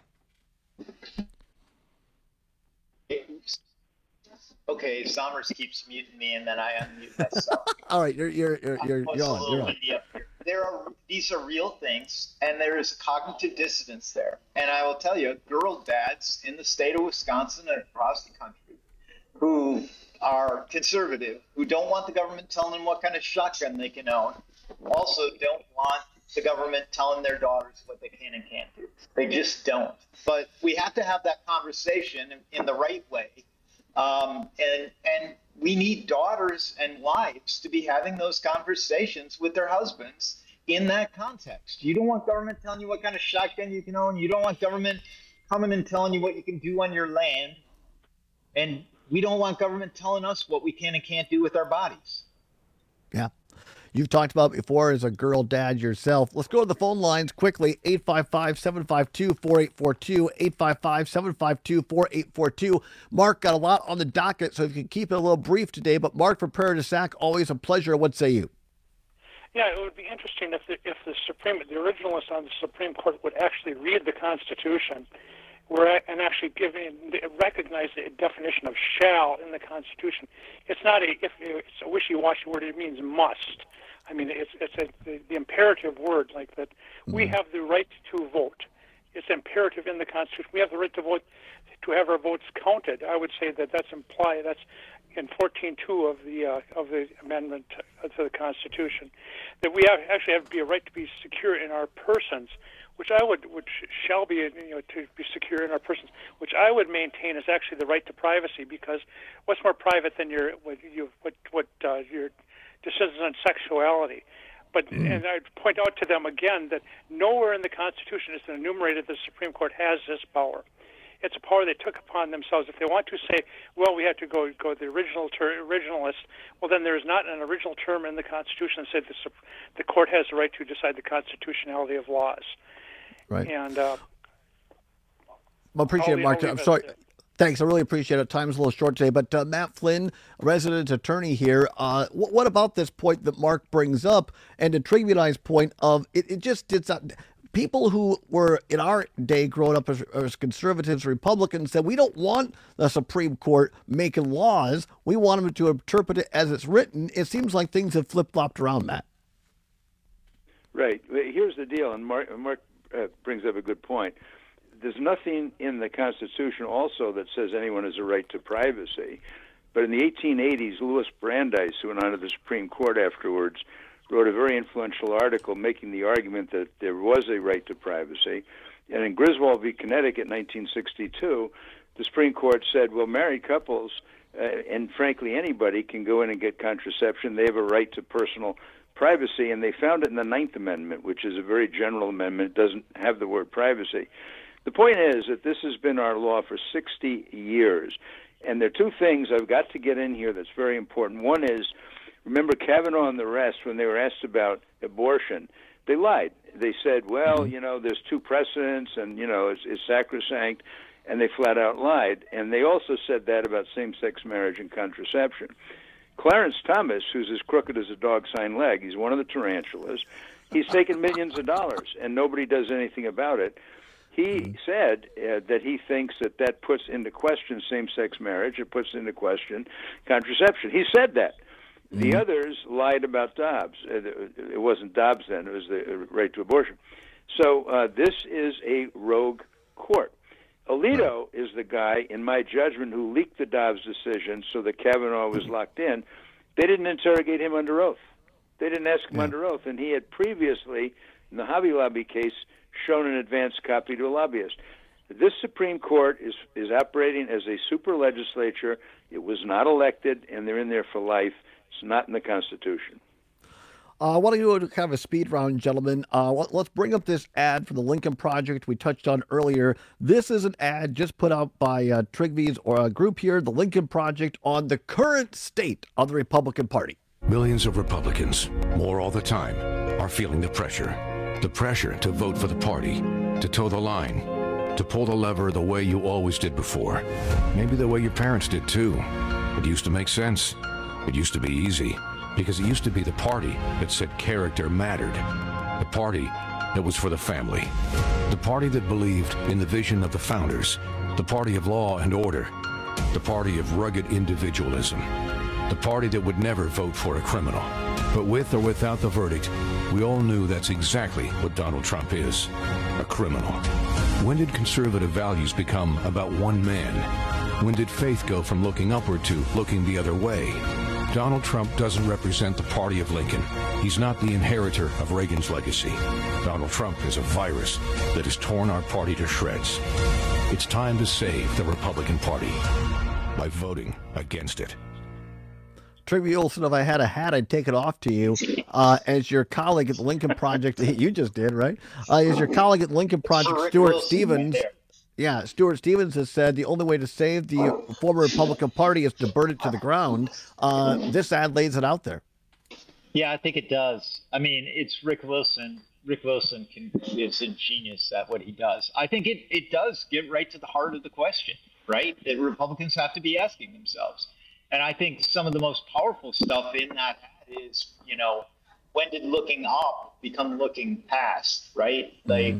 Okay, Somers keeps muting me, and then I unmute myself. All right, you're on. These are real things, and there is cognitive dissonance there. And I will tell you, girl dads in the state of Wisconsin and across the country who are conservative, who don't want the government telling them what kind of shotgun they can own, also don't want the government telling their daughters what they can and can't do. They just don't. But we have to have that conversation in the right way. And we need daughters and wives to be having those conversations with their husbands in that context. You don't want government telling you what kind of shotgun you can own. You don't want government coming and telling you what you can do on your land. And we don't want government telling us what we can and can't do with our bodies. Yeah. You've talked about before as a girl dad yourself. Let's go to the phone lines quickly. 855-752-4842. 855-752-4842. Mark got a lot on the docket, so if you can keep it a little brief today. But Mark from Prairie du Sac, always a pleasure. What say you? Yeah, it would be interesting if the originalists on the Supreme Court would actually read the Constitution, and actually recognize the definition of shall in the Constitution. It's not it's a wishy-washy word. It means must. I mean, it's the imperative word, like that. We have the right to vote. It's imperative in the Constitution. We have the right to vote, to have our votes counted. I would say that's implied. That's in 14.2 of the amendment to the Constitution, that we actually have to be a right to be secure in our persons, which shall be, to be secure in our persons, which I would maintain is actually the right to privacy, because what's more private than your decisions on sexuality? But and I'd point out to them again that nowhere in the Constitution is it enumerated that the Supreme Court has this power. It's a power they took upon themselves. If they want to say, well, we have to go the originalist, well, then there's not an original term in the Constitution that said the court has the right to decide the constitutionality of laws. Right. And well, appreciate it, Mark. I'm sorry. Thanks. I really appreciate it. Time's a little short today, but Matt Flynn, resident attorney here. What about this point that Mark brings up, and to Trygve's point of it just did not. People who were in our day growing up as conservatives, Republicans, said we don't want the Supreme Court making laws. We want them to interpret it as it's written. It seems like things have flip-flopped around, Matt. Right. Here's the deal, and Mark brings up a good point. there's nothing in the Constitution also that says anyone has a right to privacy. But in the 1880s, Louis Brandeis, who went on to the Supreme Court afterwards, wrote a very influential article making the argument that there was a right to privacy. And in Griswold v. Connecticut in 1962, the Supreme Court said, well, married couples, and frankly anybody, can go in and get contraception. They have a right to personal privacy, and they found it in the Ninth Amendment, which is a very general amendment. It doesn't have the word privacy. The point is that this has been our law for 60 years, and there are two things I've got to get in here that's very important. One is, remember Kavanaugh and the rest, when they were asked about abortion, they lied. They said, well, there's two precedents, and, it's sacrosanct, and they flat out lied. And they also said that about same-sex marriage and contraception. Clarence Thomas, who's as crooked as a dog's hind leg, he's one of the tarantulas, he's taken millions of dollars, and nobody does anything about it. He said that he thinks that puts into question same-sex marriage, it puts into question contraception. He said that. The others lied about Dobbs. It wasn't Dobbs then, it was the right to abortion. So this is a rogue court. Alito is the guy, in my judgment, who leaked the Dobbs decision so that Kavanaugh was locked in. They didn't interrogate him under oath. They didn't ask him under oath, and he had previously, in the Hobby Lobby case, shown an advance copy to a lobbyist. This Supreme Court is operating as a super legislature. It was not elected, and they're in there for life. It's not in the Constitution. I want to go to kind of a speed round, gentlemen. Let's bring up this ad for the Lincoln Project we touched on earlier. This is an ad just put out by Trigvy's or a group here, the Lincoln Project, on the current state of the Republican Party. Millions of Republicans, more all the time, are feeling the pressure. The pressure to vote for the party, to toe the line, to pull the lever the way you always did before. Maybe the way your parents did too. It used to make sense. It used to be easy. Because it used to be the party that said character mattered. The party that was for the family. The party that believed in the vision of the founders. The party of law and order. The party of rugged individualism. The party that would never vote for a criminal. But with or without the verdict, we all knew that's exactly what Donald Trump is. A criminal. When did conservative values become about one man? When did faith go from looking upward to looking the other way? Donald Trump doesn't represent the party of Lincoln. He's not the inheritor of Reagan's legacy. Donald Trump is a virus that has torn our party to shreds. It's time to save the Republican Party by voting against it. Trigby Olson, if I had a hat, I'd take it off to you. As your colleague at the Lincoln Project, you just did, right? As your colleague at the Lincoln Project, Stuart Stevens. Yeah, Stuart Stevens has said the only way to save the former Republican Party is to burn it to the ground. This ad lays it out there. Yeah, I think it does. I mean, it's Rick Wilson. Rick Wilson is a genius at what he does. I think it does get right to the heart of the question, right? That Republicans have to be asking themselves. And I think some of the most powerful stuff in that ad is, when did looking up become looking past, right? Like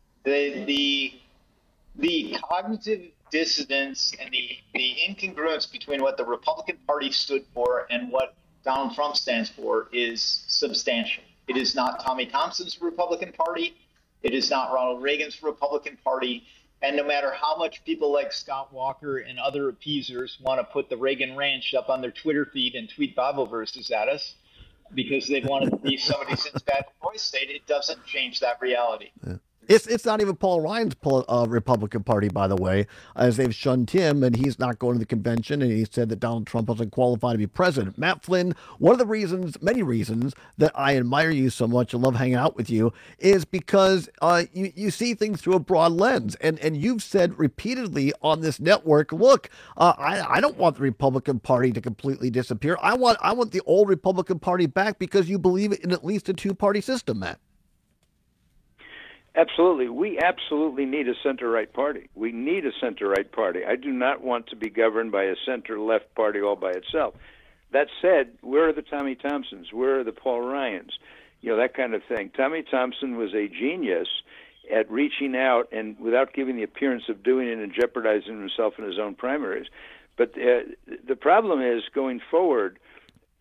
the cognitive dissonance and the incongruence between what the Republican Party stood for and what Donald Trump stands for is substantial. It is not Tommy Thompson's Republican Party. It is not Ronald Reagan's Republican Party. And no matter how much people like Scott Walker and other appeasers want to put the Reagan Ranch up on their Twitter feed and tweet Bible verses at us because they want to be somebody since bad voice state, it doesn't change that reality. Yeah. It's not even Paul Ryan's Republican Party, by the way, as they've shunned him, and he's not going to the convention, and he said that Donald Trump wasn't qualified to be president. Matt Flynn, one of the reasons, many reasons, that I admire you so much and love hanging out with you is because you see things through a broad lens, and you've said repeatedly on this network, look, I don't want the Republican Party to completely disappear. I want the old Republican Party back because you believe in at least a two-party system, Matt. Absolutely. We absolutely need a center-right party. We need a center-right party. I do not want to be governed by a center-left party all by itself. That said, where are the Tommy Thompsons? Where are the Paul Ryans? That kind of thing. Tommy Thompson was a genius at reaching out and without giving the appearance of doing it and jeopardizing himself in his own primaries. But the problem is, going forward,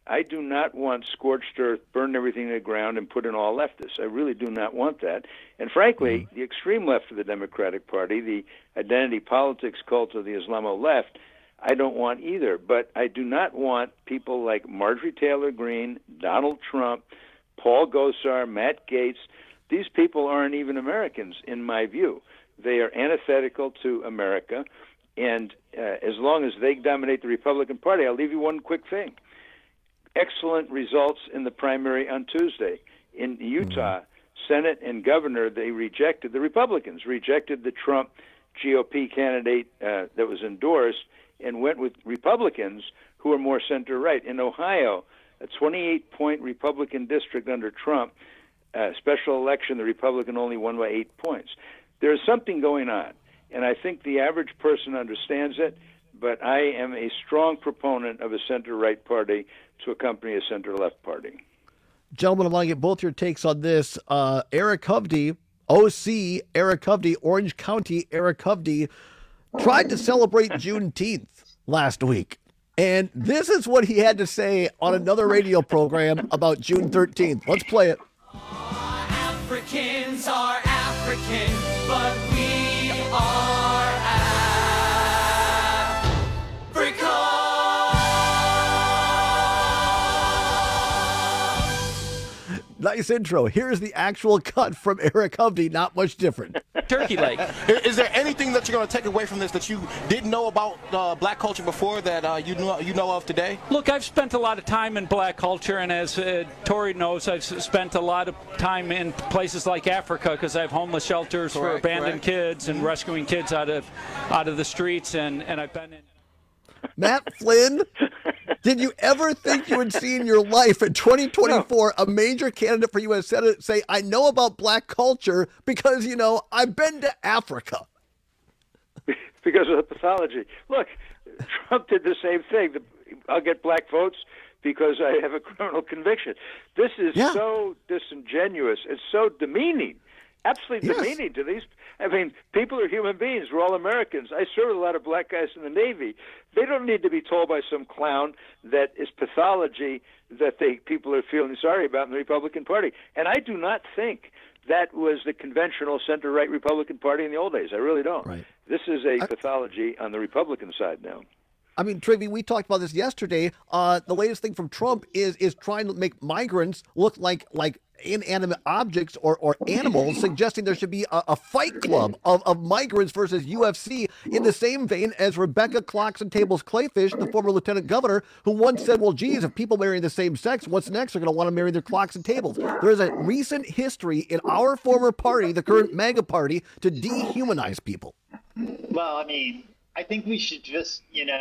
I do not want scorched earth, burn everything to the ground, and put in all leftists. I really do not want that. And frankly, the extreme left of the Democratic Party, the identity politics cult of the Islamo left, I don't want either. But I do not want people like Marjorie Taylor Greene, Donald Trump, Paul Gosar, Matt Gaetz. These people aren't even Americans, in my view. They are antithetical to America. And as long as they dominate the Republican Party, I'll leave you one quick thing. Excellent results in the primary on Tuesday. In Utah, Senate and governor, the Republicans rejected the Trump GOP candidate that was endorsed and went with Republicans who are more center-right. In Ohio, a 28-point Republican district under Trump, special election, the Republican only won by 8 points. There is something going on, and I think the average person understands it, but I am a strong proponent of a center-right party to accompany a center-left party. Gentlemen, I want to get both your takes on this. Eric Hovde, OC Eric Hovde, Orange County Eric Hovde, tried to celebrate Juneteenth last week. And this is what he had to say on another radio program about June 13th. Let's play it. Africans are African, but we are Africa. Nice intro. Here's the actual cut from Eric Hovde. Not much different. Turkey leg. Is there anything that you're going to take away from this that you didn't know about black culture before that you know of today? Look, I've spent a lot of time in black culture, and as Tori knows, I've spent a lot of time in places like Africa because I have homeless shelters for abandoned kids and rescuing kids out of the streets, and I've been in. Matt Flynn, did you ever think you would see in your life in 2024 a major candidate for U.S. Senate say, I know about black culture because, I've been to Africa? Because of the pathology. Look, Trump did the same thing. I'll get black votes because I have a criminal conviction. This is so disingenuous. It's so demeaning. Absolutely demeaning to these. I mean, people are human beings. We're all Americans. I served a lot of black guys in the Navy. They don't need to be told by some clown that is pathology that people are feeling sorry about in the Republican Party. And I do not think that was the conventional center-right Republican Party in the old days. I really don't. Right. This is a pathology on the Republican side now. I mean, Trivy, we talked about this yesterday. The latest thing from Trump is trying to make migrants look like inanimate objects or animals, suggesting there should be a fight club of migrants versus UFC in the same vein as Rebecca Clocks and Tables Clayfish, the former lieutenant governor, who once said, well, geez, if people marry the same sex, what's next? They're going to want to marry their clocks and tables. There is a recent history in our former party, the current MAGA party, to dehumanize people. Well, I mean, I think we should just,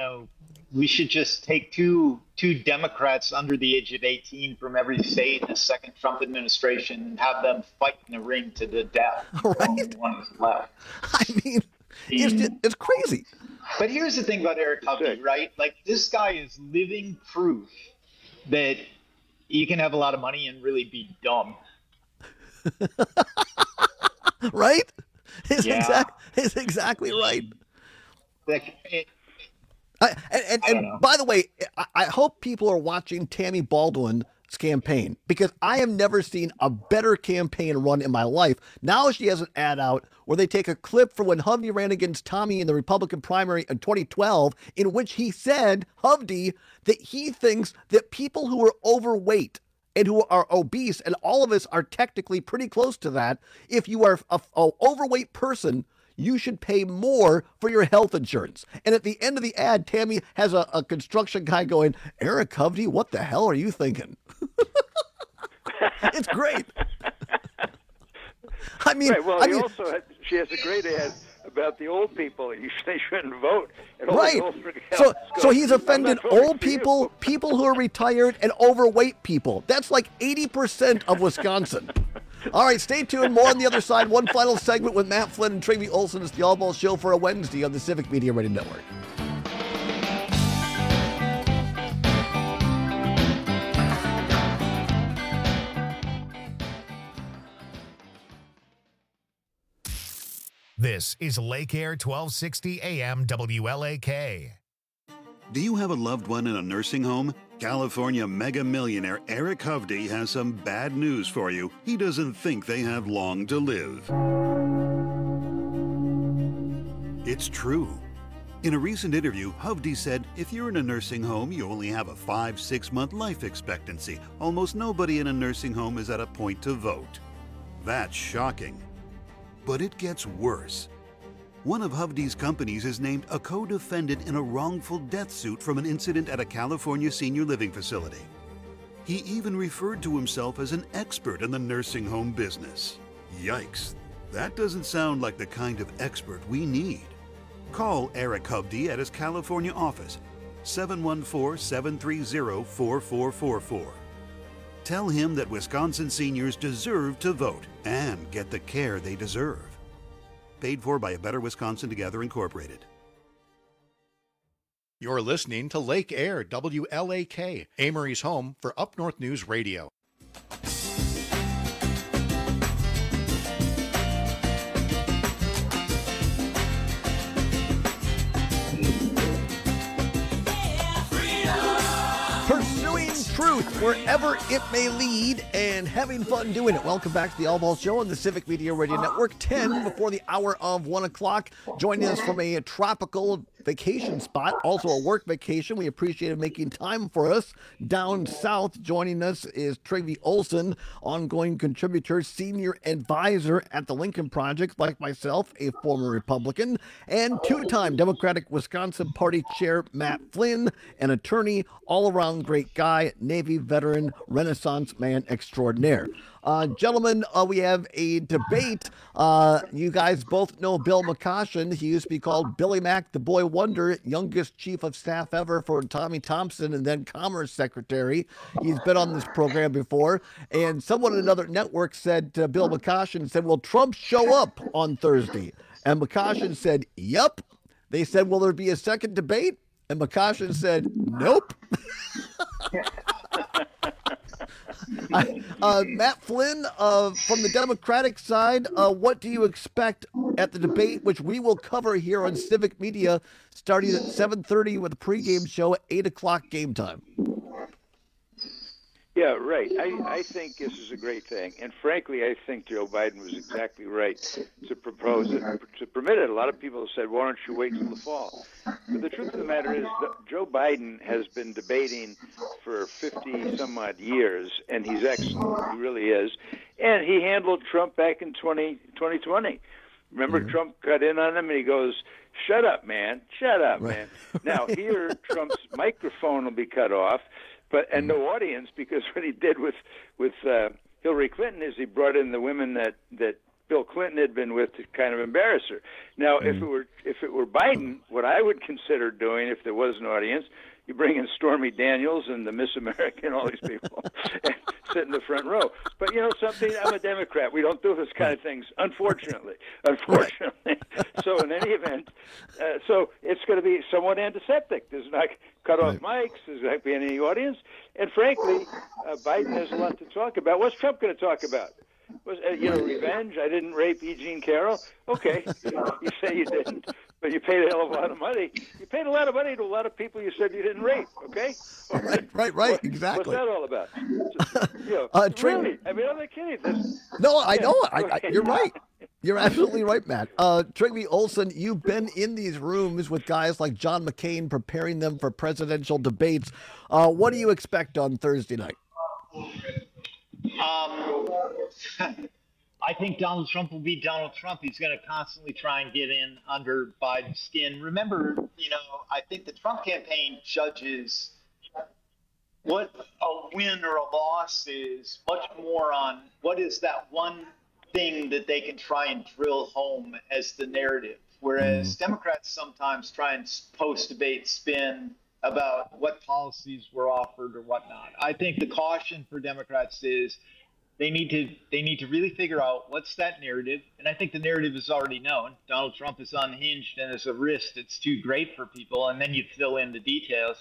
take two Democrats under the age of 18 from every state in the second Trump administration and have them fight in the ring to the death. Right. One is left. I mean, it's crazy. But here's the thing about Eric Hovde, right? Like, this guy is living proof that you can have a lot of money and really be dumb. Right? It's exactly right. And by the way, I hope people are watching Tammy Baldwin's campaign, because I have never seen a better campaign run in my life. Now she has an ad out where they take a clip from when Hovde ran against Tommy in the Republican primary in 2012, in which he said, Hovde, that he thinks that people who are overweight and who are obese, and all of us are technically pretty close to that, if you are an overweight person, you should pay more for your health insurance. And at the end of the ad, Tammy has a construction guy going, Eric Hovde, what the hell are you thinking? It's great. I mean, she has a great ad about the old people. They shouldn't vote. Right. So he's offended old people, people who are retired, and overweight people. That's like 80% of Wisconsin. All right, stay tuned. More on the other side. One final segment with Matt Flynn and Trivy Olson. It's the All Ball Show for a Wednesday on the Civic Media Radio Network. This is Lake Air 1260 AM WLAK. Do you have a loved one in a nursing home? California mega millionaire Eric Hovde has some bad news for you. He doesn't think they have long to live. It's true. In a recent interview, Hovde said, if you're in a nursing home, you only have a 5-6 month life expectancy. Almost nobody in a nursing home is at a point to vote. That's shocking. But it gets worse. One of Hovde's companies is named a co-defendant in a wrongful death suit from an incident at a California senior living facility. He even referred to himself as an expert in the nursing home business. Yikes, that doesn't sound like the kind of expert we need. Call Eric Hovde at his California office, 714-730-4444. Tell him that Wisconsin seniors deserve to vote and get the care they deserve. Paid for by A Better Wisconsin Together, Incorporated. You're listening to Lake Air, WLAK, Amory's home for Up North News Radio. Pursuing truth wherever it may lead and having fun doing it. Welcome back to the All Ball Show on the Civic Media Radio Network, 10 before the hour of 1 o'clock. Joining us from a tropical vacation spot, also a work vacation. We appreciate him making time for us down south. Joining us is Trygve Olsen, ongoing contributor, senior advisor at the Lincoln Project, like myself, a former Republican, and two-time Democratic Wisconsin Party Chair Matt Flynn, an attorney, all-around great guy, Navy veteran, Renaissance man extraordinaire. Gentlemen, we have a debate. You guys both know Bill McCoshen. He used to be called Billy Mack, the Boy Wonder, youngest chief of staff ever for Tommy Thompson, and then Commerce Secretary. He's been on this program before. And someone at another network said to Bill McCoshen, said, will Trump show up on Thursday? And McCoshen said, yep. They said, will there be a second debate? And McCoshen said, nope. Matt Flynn, from the Democratic side, what do you expect at the debate, which we will cover here on Civic Media, starting at 7:30 with a pregame show at 8 o'clock game time? Yeah, right. I think this is a great thing. And frankly, I think Joe Biden was exactly right to propose it, to permit it. A lot of people have said, why don't you wait till the fall? But the truth of the matter is that Joe Biden has been debating for 50-some-odd years, and he's excellent. He really is. And he handled Trump back in 2020. Remember, Trump cut in on him, and he goes, shut up, man. Shut up, man. Now, here, Trump's microphone will be cut off. And no audience, because what he did with Hillary Clinton is he brought in the women that Bill Clinton had been with to kind of embarrass her. Now, if it were Biden, what I would consider doing if there was an audience, you bring in Stormy Daniels and the Miss America and all these people and sit in the front row. But you know something? I'm a Democrat. We don't do this kind of things, unfortunately. So in any event, so it's going to be somewhat antiseptic. There's not cut off mics. There's not going to be any audience. And frankly, Biden has a lot to talk about. What's Trump going to talk about? Was revenge? I didn't rape E. Jean Carroll. Okay, you say you didn't, but you paid a hell of a lot of money. You paid a lot of money to a lot of people you said you didn't rape. Okay. Right. Exactly. What's that all about? Really? I mean, I'm not kidding. No, I know. You're right. You're absolutely right, Matt. Trygve Olsen, you've been in these rooms with guys like John McCain, preparing them for presidential debates. What do you expect on Thursday night? I think Donald Trump will be Donald Trump. He's going to constantly try and get in under Biden's skin. Remember, I think the Trump campaign judges what a win or a loss is much more on what is that one thing that they can try and drill home as the narrative, whereas Democrats sometimes try and post-debate spin about what policies were offered or whatnot. I think the caution for Democrats is they need to really figure out what's that narrative, and I think the narrative is already known. Donald Trump is unhinged and is a risk that's too great for people, and then you fill in the details.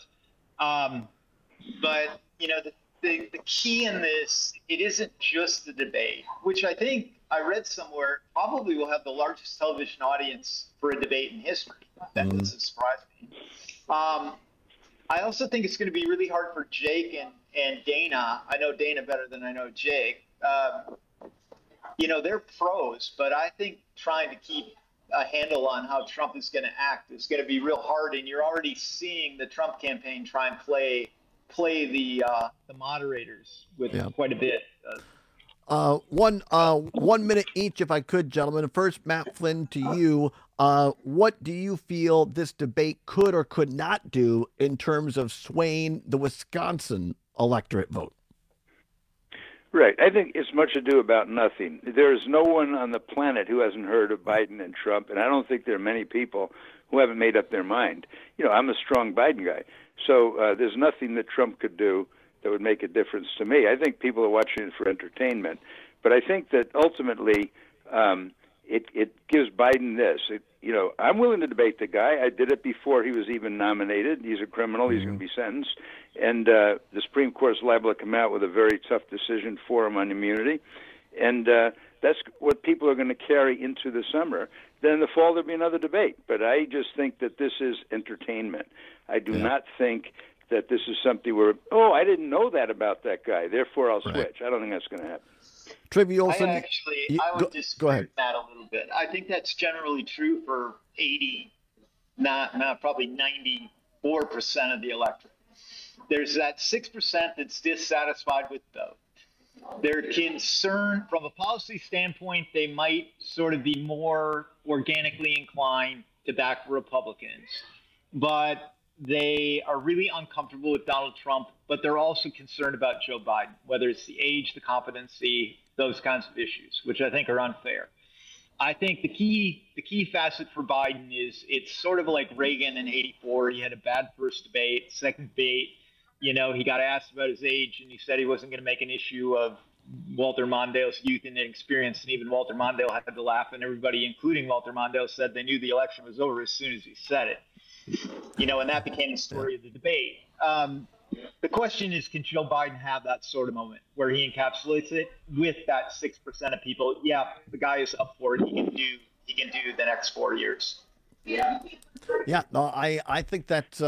But the key in this, it isn't just the debate, which I think I read somewhere probably will have the largest television audience for a debate in history. That doesn't surprise me. I also think it's going to be really hard for Jake and Dana. I know Dana better than I know Jake. They're pros, but I think trying to keep a handle on how Trump is going to act is going to be real hard. And you're already seeing the Trump campaign try and play the moderators with quite a bit. 1 minute each, if I could, gentlemen. First, Matt Flynn, to you. What do you feel this debate could or could not do in terms of swaying the Wisconsin electorate vote? Right. I think it's much ado about nothing. There's no one on the planet who hasn't heard of Biden and Trump, and I don't think there are many people who haven't made up their mind. I'm a strong Biden guy, so there's nothing that Trump could do that would make a difference to me. I think people are watching it for entertainment, but I think that ultimately it gives Biden this. I'm willing to debate the guy. I did it before he was even nominated. He's a criminal. He's going to be sentenced. And the Supreme Court is liable to come out with a very tough decision for him on immunity. And that's what people are going to carry into the summer. Then in the fall, there'll be another debate. But I just think that this is entertainment. I do not think that this is something where, I didn't know that about that guy, therefore I'll switch. I don't think that's going to happen. Trivia Olson. I would disagree with that a little bit. I think that's generally true for 80, not probably 94% of the electorate. There's that 6% that's dissatisfied with vote. They're concerned from a policy standpoint. They might sort of be more organically inclined to back Republicans, but they are really uncomfortable with Donald Trump, but they're also concerned about Joe Biden, whether it's the age, the competency, those kinds of issues, which I think are unfair. I think the key facet for Biden is it's sort of like Reagan in '84. He had a bad first debate, second debate, he got asked about his age, and he said he wasn't going to make an issue of Walter Mondale's youth and inexperience, and even Walter Mondale had to laugh, and everybody, including Walter Mondale, said they knew the election was over as soon as he said it. And that became the story of the debate. The question is, can Joe Biden have that sort of moment where he encapsulates it with that 6% of people? Yeah, the guy is up for it. He can do the next 4 years. Yeah, no, I think that's.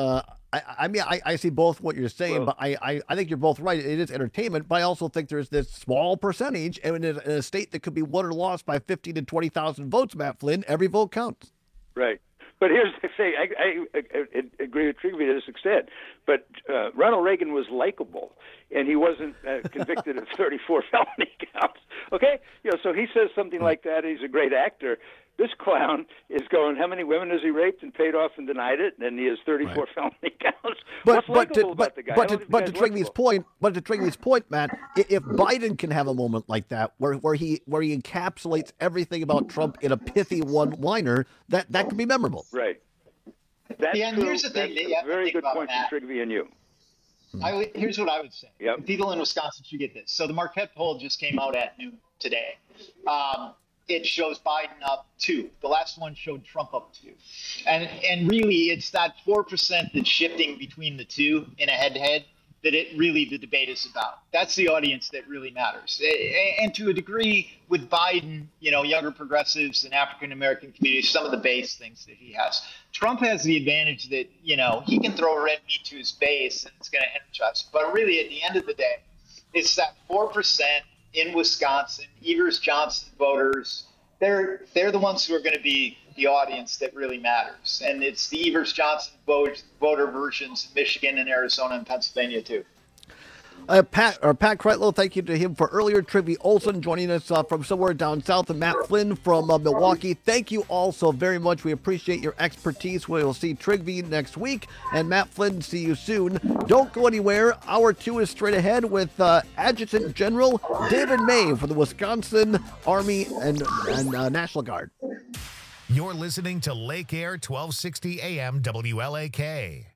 I see both what you're saying, but I think you're both right. It is entertainment, but I also think there's this small percentage, and in a state that could be won or lost by 50 to 20,000 votes, Matt Flynn, every vote counts. Right. But here's the thing. I agree with Trigby to this extent. But Ronald Reagan was likable, and he wasn't convicted of 34 felony counts. Okay? So he says something like that. He's a great actor. This clown is going, how many women has he raped and paid off and denied it? And he has 34 felony counts. What's likable about the guy? But to Trigby's point, Matt, if Biden can have a moment like that where he encapsulates everything about Trump in a pithy one-liner, that could be memorable. Right. That's and here's the thing. That's a very good point from Trigby and you. Here's what I would say. Yep. People in Wisconsin should get this. So the Marquette poll just came out at noon today. It shows Biden up 2. The last one showed Trump up 2. And really, it's that 4% that's shifting between the two in a head-to-head that the debate is about. That's the audience that really matters. And to a degree, with Biden, younger progressives and African-American communities, some of the base things that he has. Trump has the advantage that, he can throw red meat to his base and it's going to energize. But really, at the end of the day, it's that 4% in Wisconsin, Evers-Johnson voters, they're the ones who are going to be the audience that really matters. And it's the Evers-Johnson voter versions in Michigan and Arizona and Pennsylvania, too. Pat Kreitlow, thank you to him for earlier. Trivia Olson joining us from somewhere down south, and Matt Flynn from Milwaukee. Thank you all so very much. We appreciate your expertise. We'll see Trigby next week, and Matt Flynn, see you soon. Don't go anywhere. Hour 2 is straight ahead with Adjutant General David May for the Wisconsin Army and National Guard. You're listening to Lake Air 1260 AM WLAK.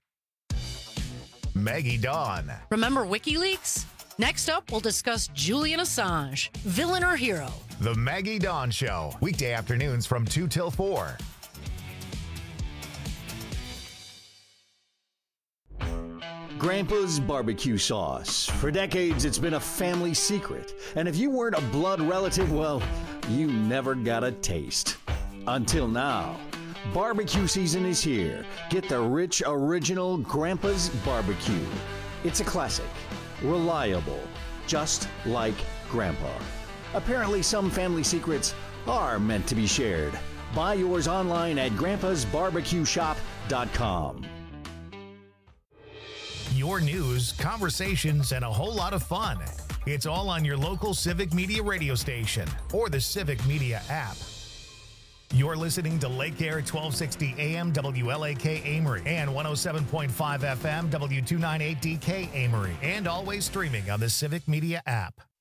Maggie Dawn. Remember WikiLeaks? Next up, we'll discuss Julian Assange, villain or hero. The Maggie Dawn Show, weekday afternoons from 2 till 4. Grandpa's barbecue sauce. For decades, it's been a family secret. And if you weren't a blood relative, well, you never got a taste. Until now. Barbecue season is here. Get the rich original Grandpa's Barbecue. It's a classic, reliable, just like Grandpa. Apparently, some family secrets are meant to be shared. Buy yours online at grandpasbarbecueshop.com. Your news, conversations, and a whole lot of fun. It's all on your local Civic Media radio station or the Civic Media app. You're listening to Lake Air 1260 AM WLAK Amory and 107.5 FM W298DK Amory, and always streaming on the Civic Media app.